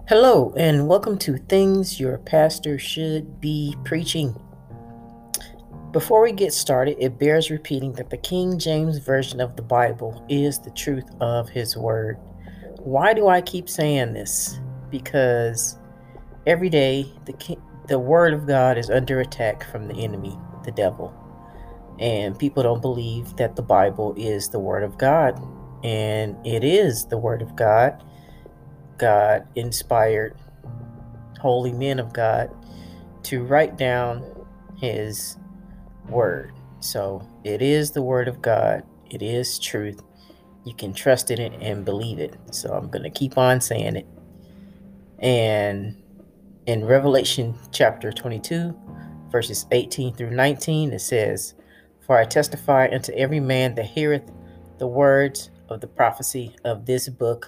Hello, and welcome to Things Your Pastor Should Be Preaching. Before we get started, it bears repeating that the King James Version of the Bible is the truth of His Word. Why do I keep saying this? Because every day the Word of God is under attack from the enemy, the devil. And people don't believe that the Bible is the Word of God. And it is the Word of God. God inspired holy men of God to write down His word. So it is the word of God. It is truth. You can trust in it and believe it. So I'm going to keep on saying it. And in Revelation chapter 22, verses 18 through 19, it says, "For I testify unto every man that heareth the words of the prophecy of this book.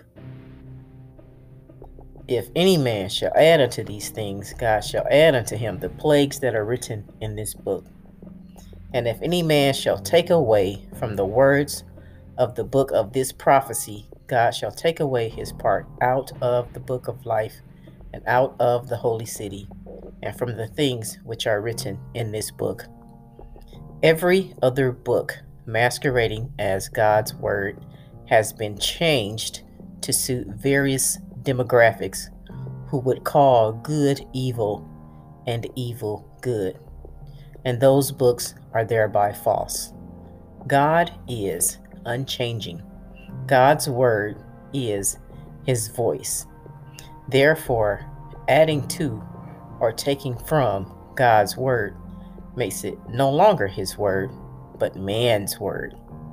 If any man shall add unto these things, God shall add unto him the plagues that are written in this book. And if any man shall take away from the words of the book of this prophecy, God shall take away his part out of the book of life and out of the holy city, and from the things which are written in this book. Every other book masquerading as God's word has been changed to suit various demographics who would call good evil and evil good. And those books are thereby false. God is unchanging. God's word is His voice. Therefore, adding to or taking from God's word makes it no longer His word, but man's word.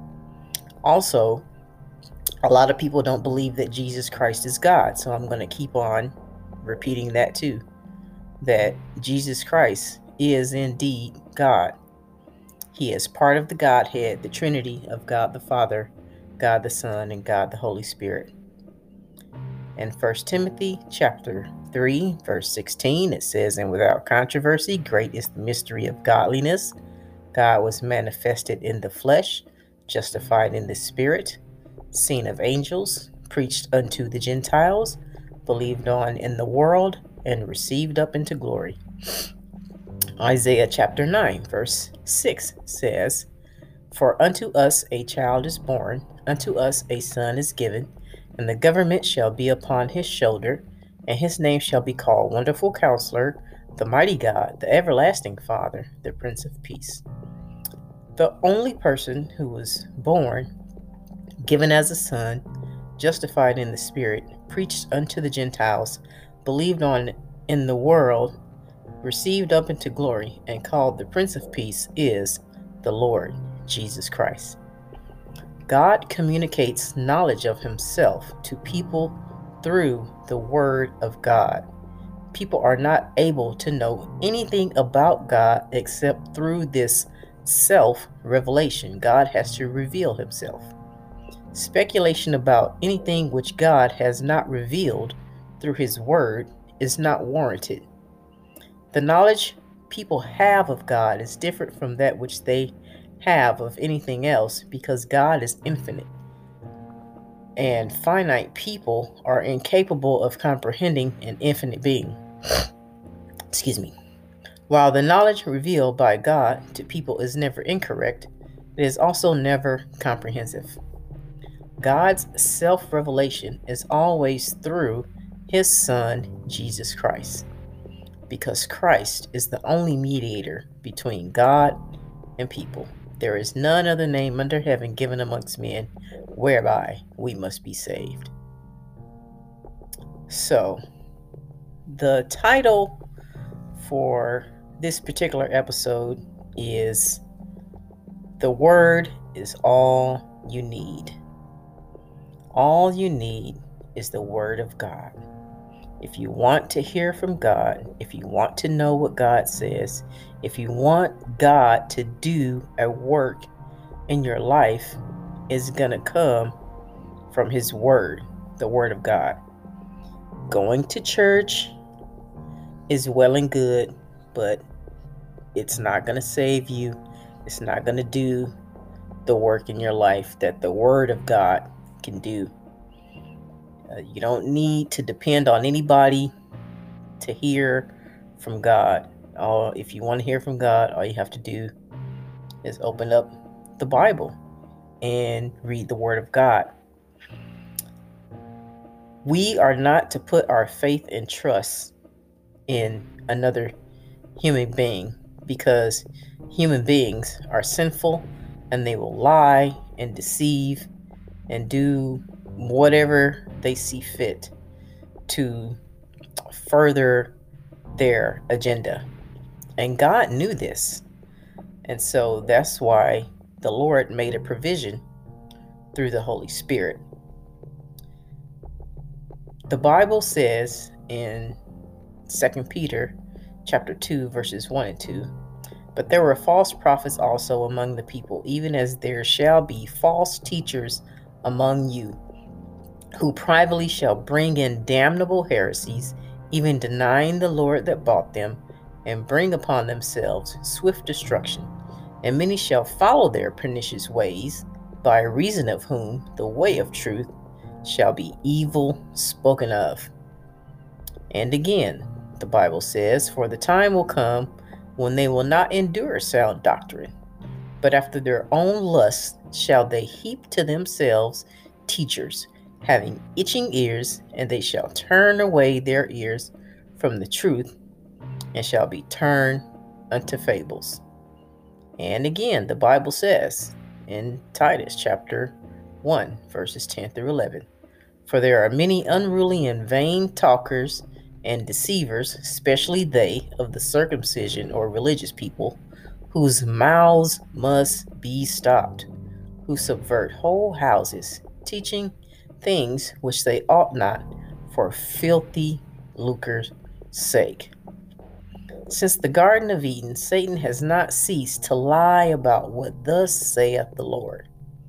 Also, a lot of people don't believe that Jesus Christ is God, so I'm going to keep on repeating that too, that Jesus Christ is indeed God. He is part of the Godhead, the Trinity of God the Father, God the Son, and God the Holy Spirit. In 1 Timothy chapter 3, verse 16, it says, "And without controversy, great is the mystery of godliness. God was manifested in the flesh, justified in the spirit, seen of angels, preached unto the Gentiles, believed on in the world, and received up into glory." Isaiah chapter 9, verse 6 says, "For unto us a child is born, unto us a son is given, and the government shall be upon his shoulder, and his name shall be called Wonderful Counselor, the Mighty God, the Everlasting Father, the Prince of Peace." The only person who was born, given as a son, justified in the Spirit, preached unto the Gentiles, believed on in the world, received up into glory, and called the Prince of Peace is the Lord Jesus Christ. God communicates knowledge of Himself to people through the Word of God. People are not able to know anything about God except through this self-revelation. God has to reveal Himself. Speculation about anything which God has not revealed through His Word is not warranted. The knowledge people have of God is different from that which they have of anything else because God is infinite, and finite people are incapable of comprehending an infinite being. Excuse me. While the knowledge revealed by God to people is never incorrect, it is also never comprehensive. God's self-revelation is always through His Son, Jesus Christ, because Christ is the only mediator between God and people. There is none other name under heaven given amongst men whereby we must be saved. So, the title for this particular episode is "The Word is All You Need." All you need is the Word of God. If you want to hear from God, if you want to know what God says, if you want God to do a work in your life, it's going to come from His Word, the Word of God. Going to church is well and good, but it's not going to save you. It's not going to do the work in your life that the Word of God can do. You don't need to depend on anybody to hear from God. If you want to hear from God, all you have to do is open up the Bible and read the Word of God. We are not to put our faith and trust in another human being, because human beings are sinful and they will lie and deceive and do whatever they see fit to further their agenda. And God knew this. And so that's why the Lord made a provision through the Holy Spirit. The Bible says in 2 Peter chapter 2, verses 1 and 2, "But there were false prophets also among the people, even as there shall be false teachers among you, who privately shall bring in damnable heresies, even denying the Lord that bought them, and bring upon themselves swift destruction. And many shall follow their pernicious ways, by reason of whom the way of truth shall be evil spoken of." And again, the Bible says, "For the time will come when they will not endure sound doctrine, but after their own lusts shall they heap to themselves teachers, having itching ears, and they shall turn away their ears from the truth, and shall be turned unto fables." And again, the Bible says in Titus chapter 1, verses 10 through 11, "For there are many unruly and vain talkers and deceivers, especially they of the circumcision or religious people, whose mouths must be stopped, who subvert whole houses, teaching things which they ought not, for filthy lucre's sake." Since the Garden of Eden, Satan has not ceased to lie about what thus saith the Lord.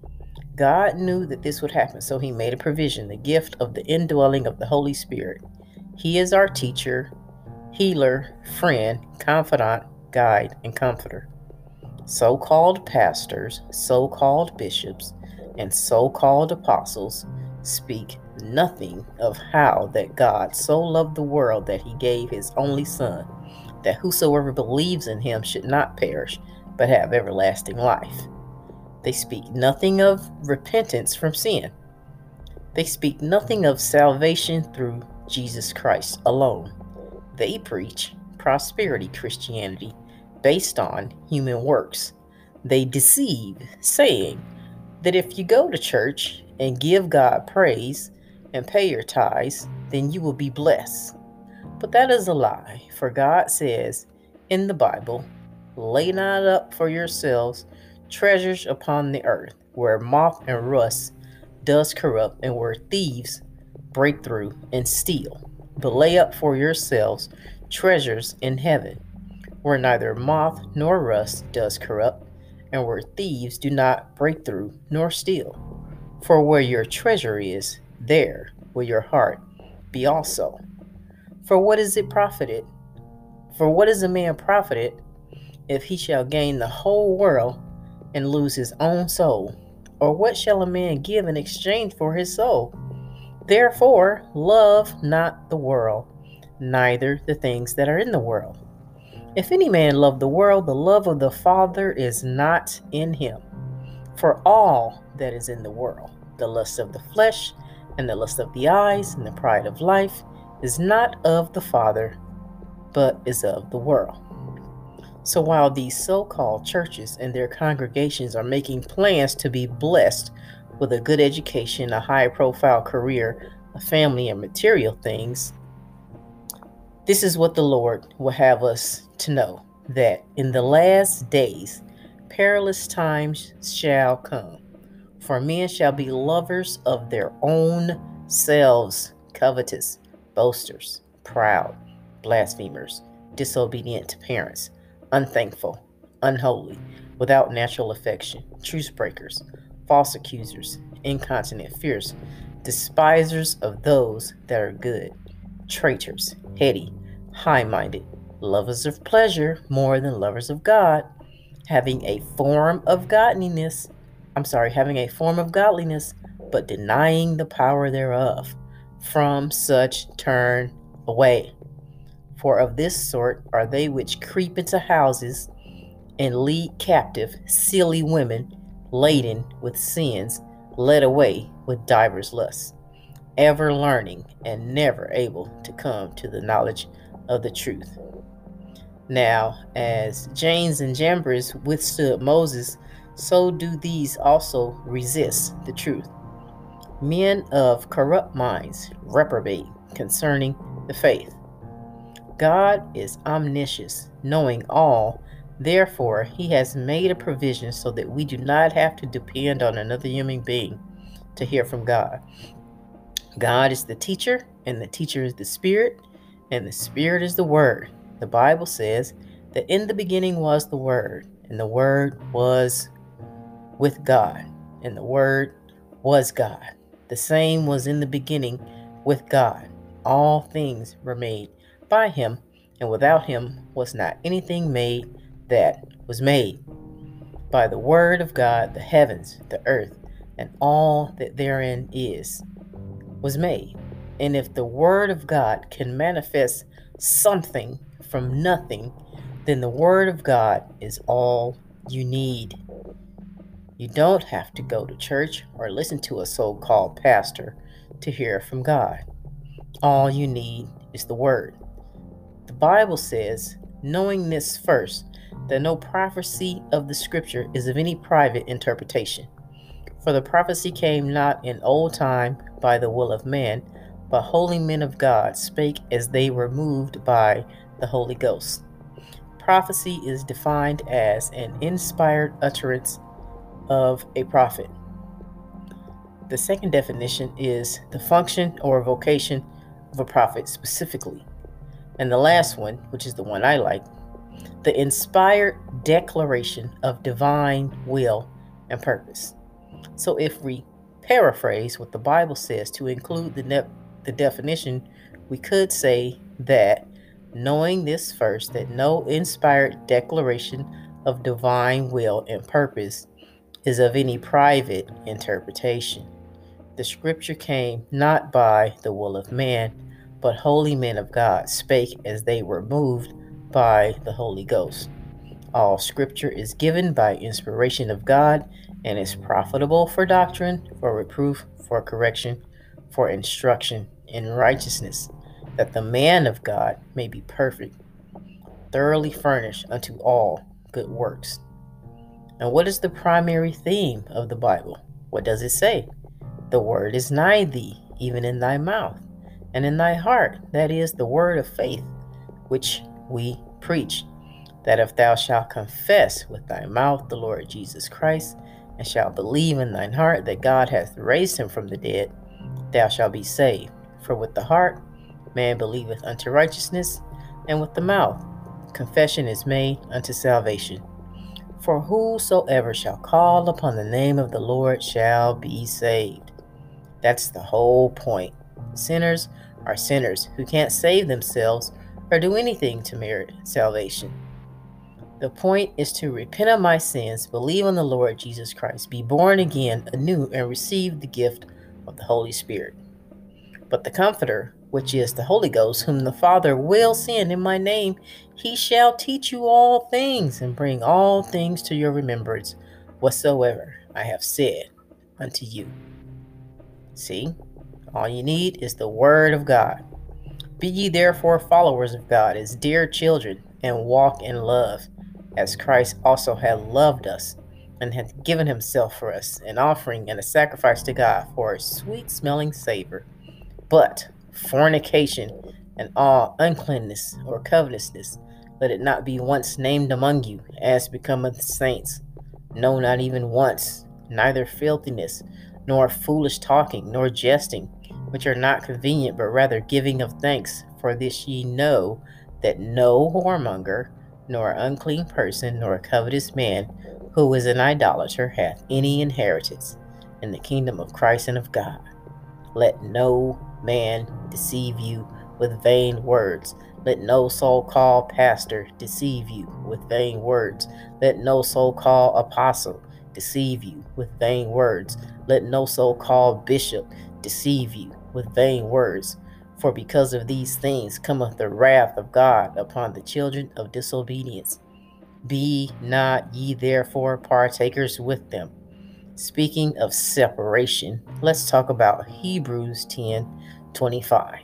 God knew that this would happen, so he made a provision, the gift of the indwelling of the Holy Spirit. He is our teacher, healer, friend, confidant, guide, and comforter. So-called pastors, so-called bishops, and so-called apostles speak nothing of how that God so loved the world that he gave his only Son, that whosoever believes in him should not perish, but have everlasting life. They speak nothing of repentance from sin. They speak nothing of salvation through Jesus Christ alone. They preach prosperity Christianity based on human works. They deceive, saying that if you go to church and give God praise and pay your tithes, then you will be blessed. But that is a lie, for God says in the Bible, "Lay not up for yourselves treasures upon the earth, where moth and rust does corrupt, and where thieves break through and steal. But lay up for yourselves treasures in heaven, where neither moth nor rust does corrupt, and where thieves do not break through nor steal. For where your treasure is, there will your heart be also. For what is it profited? For what is a man profited if he shall gain the whole world and lose his own soul? Or what shall a man give in exchange for his soul? Therefore, love not the world, neither the things that are in the world. If any man love the world, the love of the Father is not in him. For all that is in the world, the lust of the flesh, and the lust of the eyes, and the pride of life, is not of the Father, but is of the world." So while these so-called churches and their congregations are making plans to be blessed with a good education, a high-profile career, a family, and material things, this is what the Lord will have us to know, that in the last days perilous times shall come. For men shall be lovers of their own selves, covetous, boasters, proud, blasphemers, disobedient to parents, unthankful, unholy, without natural affection, truce breakers, false accusers, incontinent, fierce, despisers of those that are good, traitors, heady, high-minded, lovers of pleasure more than lovers of God, having a form of godliness, but denying the power thereof. From such turn away. For of this sort are they which creep into houses and lead captive silly women laden with sins, led away with divers lusts, ever learning and never able to come to the knowledge of the truth. Now, as Jannes and Jambres withstood Moses, so do these also resist the truth. Men of corrupt minds reprobate concerning the faith. God is omniscient, knowing all. Therefore, he has made a provision so that we do not have to depend on another human being to hear from God. God is the teacher, and the teacher is the Spirit, and the Spirit is the Word. The Bible says that in the beginning was the Word, and the Word was with God, and the Word was God. The same was in the beginning with God. All things were made by him, and without him was not anything made that was made. By the word of God, the heavens, the earth, and all that therein is, was made. And if the word of God can manifest something from nothing, then the word of God is all you need. You don't have to go to church or listen to a so-called pastor to hear from God. All you need is the word. The Bible says, knowing this first, that no prophecy of the scripture is of any private interpretation. For the prophecy came not in old time by the will of man, but holy men of God spake as they were moved by the Holy Ghost. Prophecy is defined as an inspired utterance of a prophet. The second definition is the function or vocation of a prophet specifically. And the last one, which is the one I like, the inspired declaration of divine will and purpose. So if we paraphrase what the Bible says to include the definition, we could say that knowing this first, that no inspired declaration of divine will and purpose is of any private interpretation. The scripture came not by the will of man, but holy men of God spake as they were moved by the Holy Ghost. All scripture is given by inspiration of God and is profitable for doctrine, for reproof, for correction, for instruction in righteousness, that the man of God may be perfect, thoroughly furnished unto all good works. And what is the primary theme of the Bible? What does it say? The word is nigh thee, even in thy mouth, and in thy heart. That is the word of faith, which we preach. That if thou shalt confess with thy mouth the Lord Jesus Christ, and shalt believe in thine heart that God hath raised him from the dead, thou shalt be saved. For with the heart man believeth unto righteousness, and with the mouth confession is made unto salvation. For whosoever shall call upon the name of the Lord shall be saved. That's the whole point. Sinners are sinners who can't save themselves or do anything to merit salvation. The point is to repent of my sins, believe on the Lord Jesus Christ, be born again anew, and receive the gift of the Holy Spirit. But the Comforter, which is the Holy Ghost, whom the Father will send in my name, he shall teach you all things, and bring all things to your remembrance, whatsoever I have said unto you. See, all you need is the Word of God. Be ye therefore followers of God as dear children, and walk in love, as Christ also hath loved us, and hath given himself for us, an offering and a sacrifice to God for a sweet-smelling savor. But fornication and all uncleanness or covetousness, let it not be once named among you, as becometh saints. No, not even once. Neither filthiness, nor foolish talking, nor jesting, which are not convenient, but rather giving of thanks. For this ye know, that no whoremonger, nor unclean person, nor covetous man, who is an idolater, hath any inheritance in the kingdom of Christ and of God. Let no man deceive you with vain words. Let no so-called pastor deceive you with vain words. Let no so-called apostle deceive you with vain words. Let no so-called bishop deceive you with vain words. For because of these things cometh the wrath of God upon the children of disobedience. Be not ye therefore partakers with them. Speaking of separation, let's talk about Hebrews 10:25.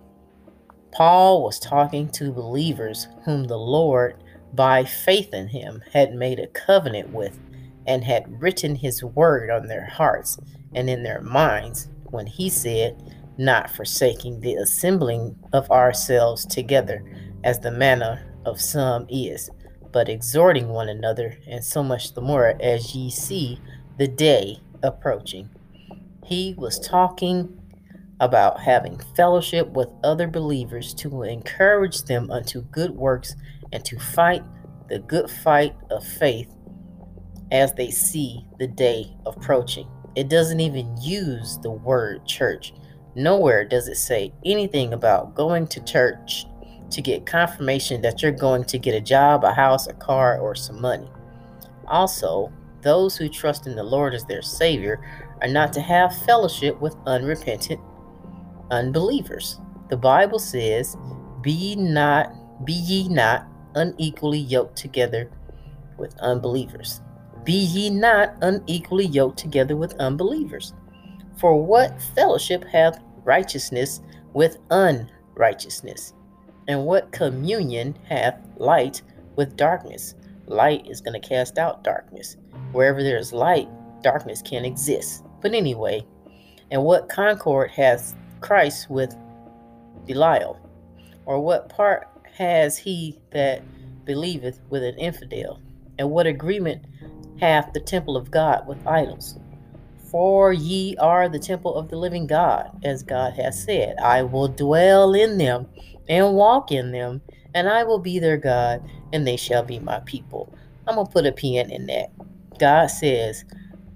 Paul was talking to believers whom the Lord, by faith in him, had made a covenant with and had written his word on their hearts and in their minds when he said, not forsaking the assembling of ourselves together, as the manner of some is, but exhorting one another, and so much the more as ye see the day approaching. He was talking about having fellowship with other believers to encourage them unto good works and to fight the good fight of faith as they see the day approaching. It doesn't even use the word church. Nowhere does it say anything about going to church to get confirmation that you're going to get a job, a house, a car, or some money. Also, those who trust in the Lord as their Savior are not to have fellowship with unrepentant unbelievers. The Bible says, Be ye not unequally yoked together with unbelievers. Be ye not unequally yoked together with unbelievers. For what fellowship hath righteousness with unrighteousness? And what communion hath light with darkness? Light is going to cast out darkness. Wherever there is light, darkness can't exist. But anyway, and what concord hath Christ with Belial? Or what part has he that believeth with an infidel? And what agreement hath the temple of God with idols? For ye are the temple of the living God, as God has said, I will dwell in them and walk in them, and I will be their God, and they shall be my people. I'm going to put a pin in that. God says,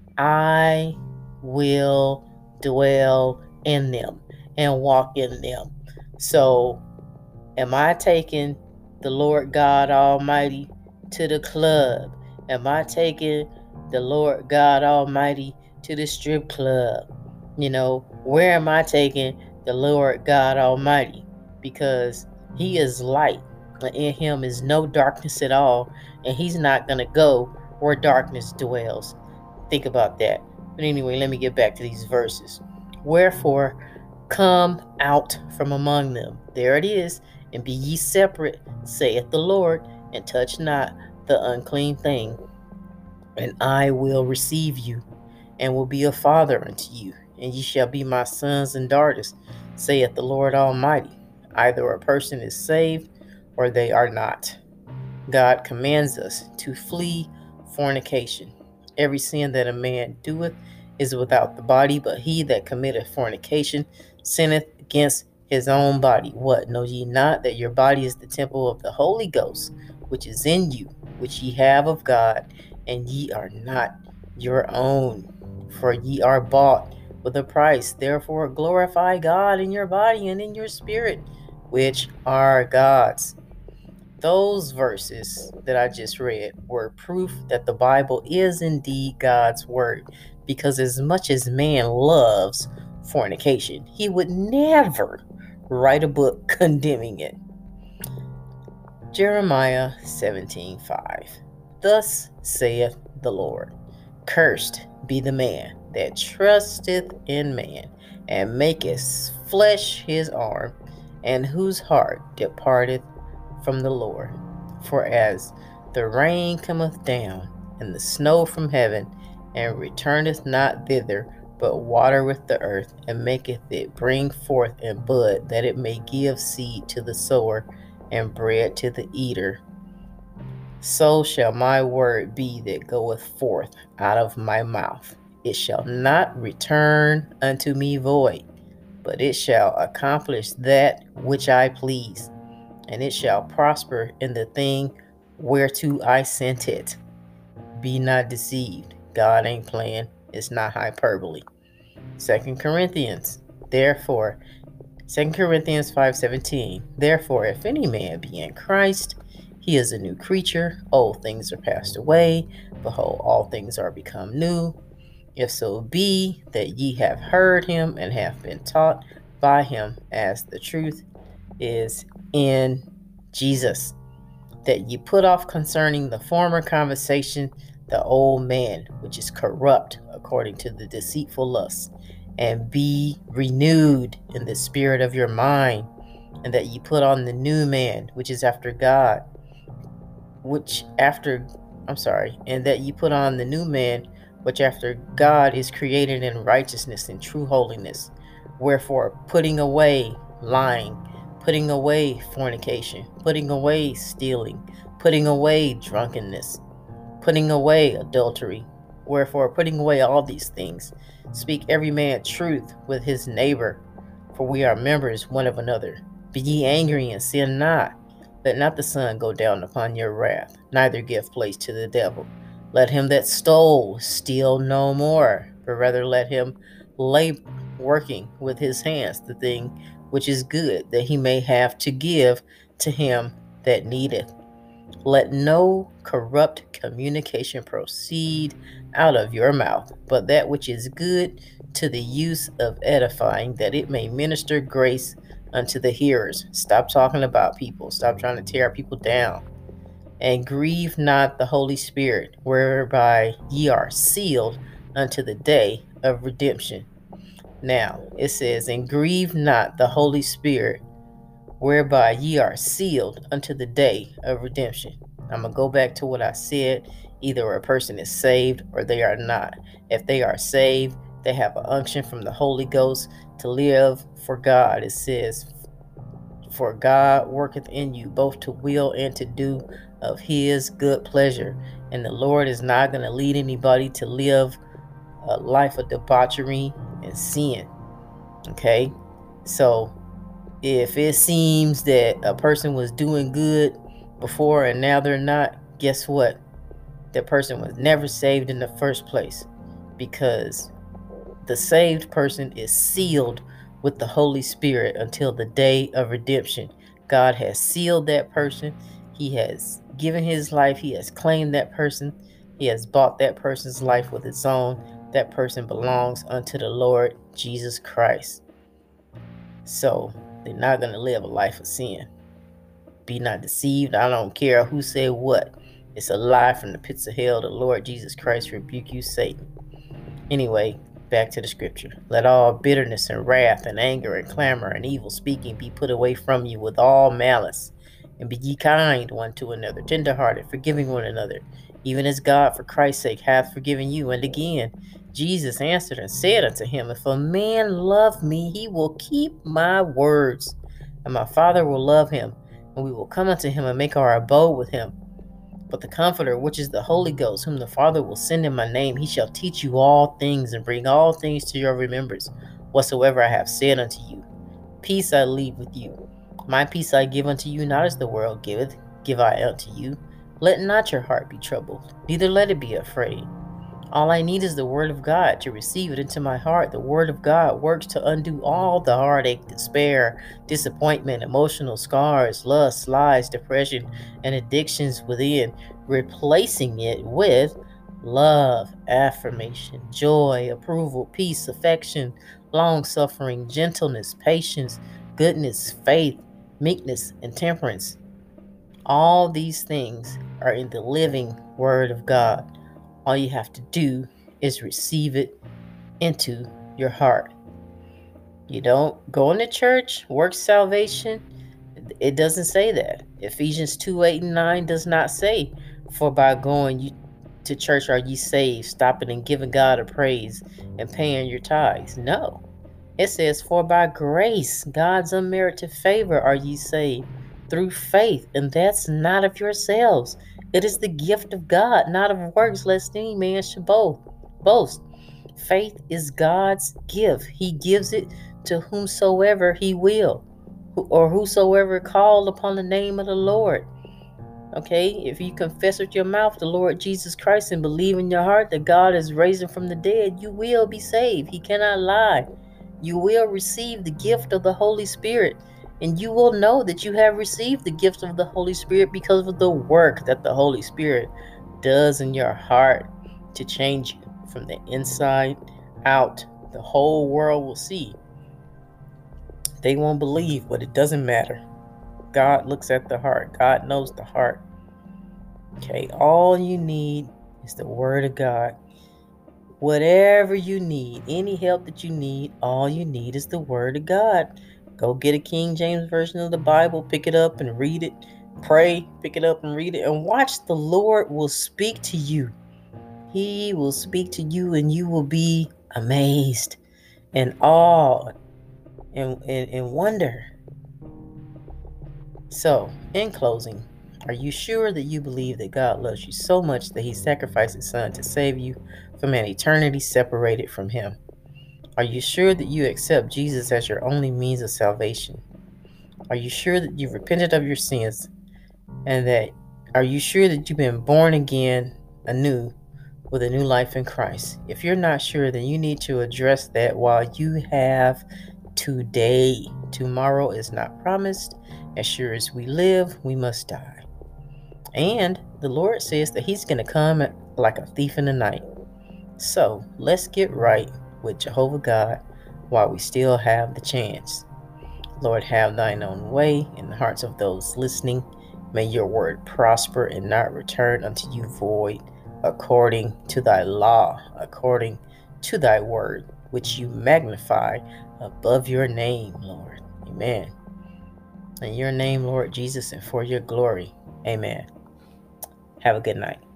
I will dwell in them and walk in them. So, am I taking the Lord God Almighty to the club? Am I taking the Lord God Almighty to the strip club? Where am I taking the Lord God Almighty? Because he is light, and in him is no darkness at all, and he's not going to go where darkness dwells. Think about that. But anyway, let me get back to these verses. Wherefore, come out from among them. There it is. And be ye separate, saith the Lord, and touch not the unclean thing. And I will receive you, and will be a father unto you, and ye shall be my sons and daughters, saith the Lord Almighty. Either a person is saved, or they are not. God commands us to flee fornication. Every sin that a man doeth is without the body, but he that committeth fornication sinneth against his own body. What? Know ye not that your body is the temple of the Holy Ghost, which is in you, which ye have of God, and ye are not your own? For ye are bought with a price. Therefore glorify God in your body and in your spirit, which are God's. Those verses that I just read were proof that the Bible is indeed God's word, because as much as man loves fornication, he would never write a book condemning it. Jeremiah 17:5. Thus saith the Lord, Cursed be the man that trusteth in man, and maketh flesh his arm, and whose heart departeth from the Lord. For as the rain cometh down, and the snow from heaven, and returneth not thither, but watereth the earth, and maketh it bring forth and bud, that it may give seed to the sower, and bread to the eater, so shall my word be that goeth forth out of my mouth. It shall not return unto me void, but it shall accomplish that which I please, and it shall prosper in the thing whereto I sent it. Be not deceived. God ain't playing. It's not hyperbole. 2 Corinthians 5:17. Therefore, if any man be in Christ, he is a new creature. Old things are passed away. Behold, all things are become new. If so be that ye have heard him and have been taught by him, as the truth is in Jesus. That ye put off concerning the former conversation the old man, which is corrupt according to the deceitful lusts, and be renewed in the spirit of your mind, and that ye put on the new man, which is after God, and that ye put on the new man, which after God is created in righteousness and true holiness. Wherefore, putting away lying, putting away fornication, putting away stealing, putting away drunkenness, putting away adultery. Wherefore, putting away all these things, speak every man truth with his neighbor, for we are members one of another. Be ye angry and sin not. Let not the sun go down upon your wrath, neither give place to the devil. Let him that stole steal no more, but rather let him labor, working with his hands the thing which is good, that he may have to give to him that needeth. Let no corrupt communication proceed out of your mouth, but that which is good to the use of edifying, that it may minister grace unto the hearers. Stop talking about people. Stop trying to tear people down. And grieve not the Holy Spirit, whereby ye are sealed unto the day of redemption. Now, it says, and grieve not the Holy Spirit, whereby ye are sealed unto the day of redemption. I'm going to go back to what I said. Either a person is saved or they are not. If they are saved, they have an unction from the Holy Ghost to live for God. It says, for God worketh in you both to will and to do of his good pleasure. And the Lord is not going to lead anybody to live a life of debauchery and sin. Okay? So, if it seems that a person was doing good before and now they're not, guess what? That person was never saved in the first place, because the saved person is sealed with the Holy Spirit until the day of redemption. God has sealed that person. He has given his life. He has claimed that person. He has bought that person's life with his own. That person belongs unto the Lord Jesus Christ. So they're not going to live a life of sin. Be not deceived. I don't care who said what. It's a lie from the pits of hell. The Lord Jesus Christ rebuke you, Satan. Anyway, back to the scripture. Let all bitterness and wrath and anger and clamor and evil speaking be put away from you with all malice. And be ye kind one to another, tenderhearted, forgiving one another, even as God for Christ's sake hath forgiven you. And again, Jesus answered and said unto him, if a man love me, he will keep my words, and my Father will love him, and we will come unto him and make our abode with him. But the Comforter, which is the Holy Ghost, whom the Father will send in my name, he shall teach you all things, and bring all things to your remembrance, whatsoever I have said unto you. Peace I leave with you. My peace I give unto you, not as the world giveth, give I unto you. Let not your heart be troubled, neither let it be afraid. All I need is the word of God to receive it into my heart. The word of God works to undo all the heartache, despair, disappointment, emotional scars, lust, lies, depression, and addictions within, replacing it with love, affirmation, joy, approval, peace, affection, long-suffering, gentleness, patience, goodness, faith, meekness, and temperance. All these things are in the living word of God. All you have to do is receive it into your heart. You don't go into church, work salvation. It doesn't say that. Ephesians 2:8-9 does not say, for by going to church are ye saved, stopping and giving God a praise and paying your tithes. No. It says, for by grace, God's unmerited favor, are ye saved through faith, and that's not of yourselves. It is the gift of God, not of works, lest any man should boast. Faith is God's gift. He gives it to whomsoever he will, or whosoever called upon the name of the Lord. Okay, if you confess with your mouth the Lord Jesus Christ and believe in your heart that God is raising from the dead, you will be saved. He cannot lie. You will receive the gift of the Holy Spirit, and you will know that you have received the gift of the Holy Spirit because of the work that the Holy Spirit does in your heart to change you from the inside out. The whole world will see They won't believe, but it doesn't matter. God looks at the heart. God knows the heart. Okay, all you need is the word of God. Whatever you need, any help that you need, all you need is the word of God. Go get a King James version of the Bible, pick it up and read it. Pray, pick it up and read it, and watch the Lord will speak to you. He will speak to you, and you will be amazed and awed and wonder. So, in closing, are you sure that you believe that God loves you so much that he sacrificed his son to save you from an eternity separated from him? Are you sure that you accept Jesus as your only means of salvation? Are you sure that you've repented of your sins and that are you sure that you've been born again anew with a new life in Christ? If you're not sure, then you need to address that while you have today. Tomorrow is not promised. As sure as we live, we must die. And the Lord says that he's going to come like a thief in the night. So let's get right with Jehovah God while we still have the chance. Lord, have thine own way in the hearts of those listening. May your word prosper and not return unto you void, according to thy law, according to thy word, which you magnify above your name, Lord. Amen. In your name, Lord Jesus, and for your glory. Amen. Have a good night.